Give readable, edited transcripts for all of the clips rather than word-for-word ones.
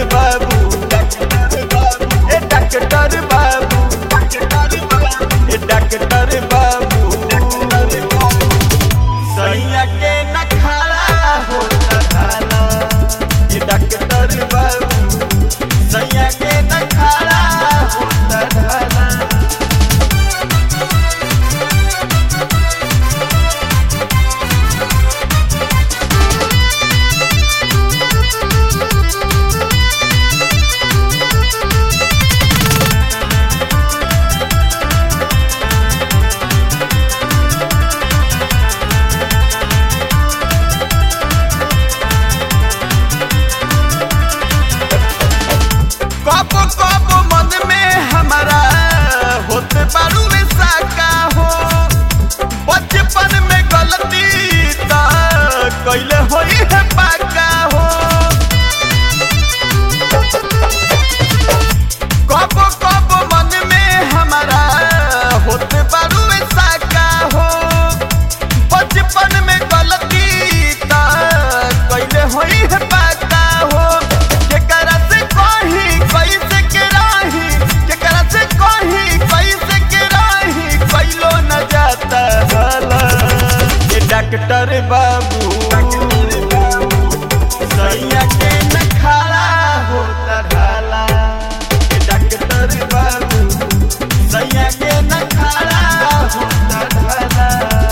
बाबू ए डॉक्टर बाबू ए डॉक्टर बाबू सैया के न खड़ा होता थाना ए डॉक्टर बाबू सैया के न खड़ा होता थाना। कबो मन में हमारा होते बारू साका हो बचपन में गलती कैले होई है पाका हो। कबो मन में हमारा होते बारू साका हो बचपन में गलती कैले होई है पाका हो। केकरा से कही कैसे के राही केकरा से कही कैसे के राही कैलो न जाता भला ए डॉक्टर बाबू सैया के न खड़ा होता ढाला ए डॉक्टर बाबू सैया के न खड़ा होता ढाला।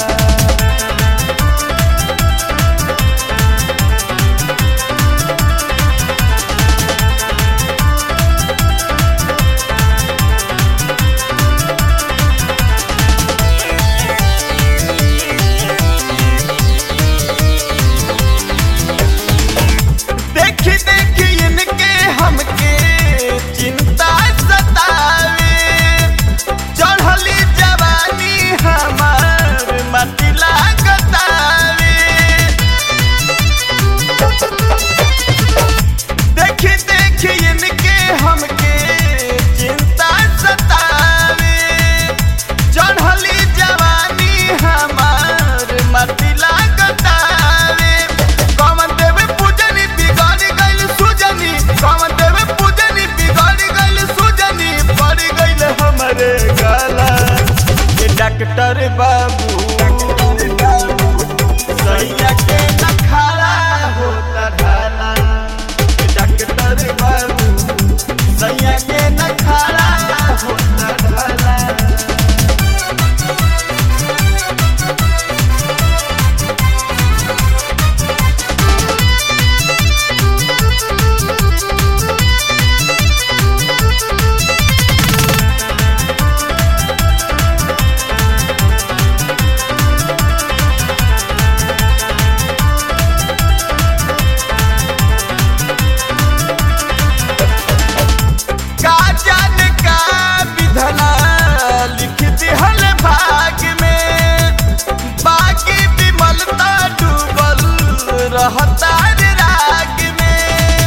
देखी इनके हमके चिंता सतावे चढ़ली जवानी हमार मती लागतावे। देखी इनके हमके चिंता सतावे चढ़ली जवानी हमार मती लागतावे। कौन देवे पूजनी बिगड़ गइल सुजनी कौन देवे पूजनी बिगड़ गइल सुजनी पड़ गइल हमरे गाला ए डॉक्टर बाबू सैया के न खड़ा होता ढाला ए डॉक्टर बाबू सैया के न खड़ा होता ढाला। का जाने का विधना लिख दिहल भाग में बाकी विमलता डूबल रहता राग में।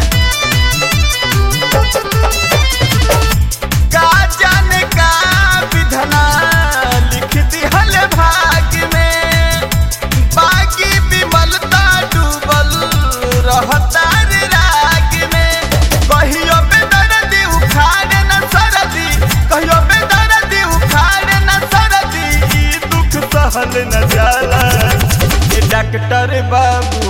का जाने का विधना लिख दिहल भाग में बाकी विमलता डूबल रहता राग में। कहियो बेदर्दी उखाड़े न सरदी कहियो बेदर्दी उखाड़े न सरदी ई दुख सहल न जाला ए डॉक्टर बाबू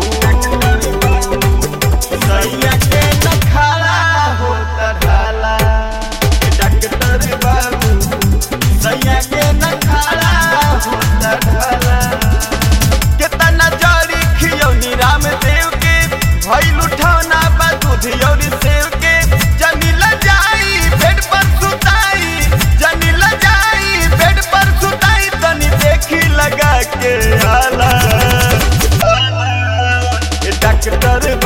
सैया के न खड़ा होता ढाला ए डॉक्टर बाबू सैया के न खड़ा होता ढाला। केतना जड़ी खियौनी रामदेव के भइल उठौना बा दूध और सेव के जनी ल जाई बेड पर सुताई जनी ल जाई बेड पर सुताई तनी देखी लगा के आला ए डॉक्टर